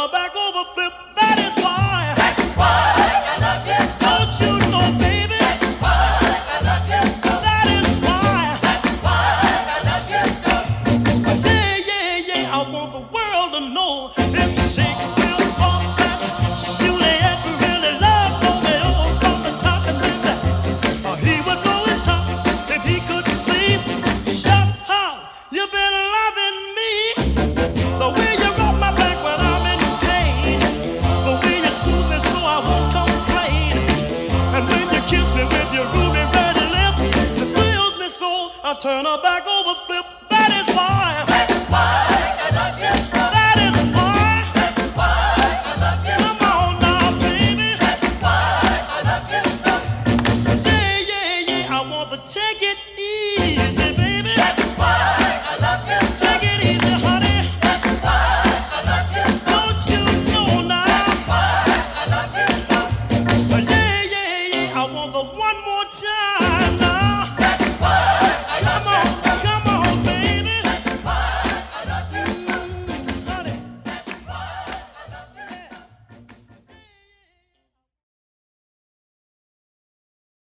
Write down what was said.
her back over flip. That is why. That's why I love you so. Don't you know, baby? That's why I love you so. That is why. That's why I love you so. Yeah, yeah, yeah. I want the world to know if Shakespeare thought that Juliet really loved Romeo from the top and then that he would blow his top if he could see just how you've been loving me. The way you rub my back when I'm in pain, the way you soothe me so I won't complain, and when you kiss me with your ruby red lips, it thrills me so I turn her back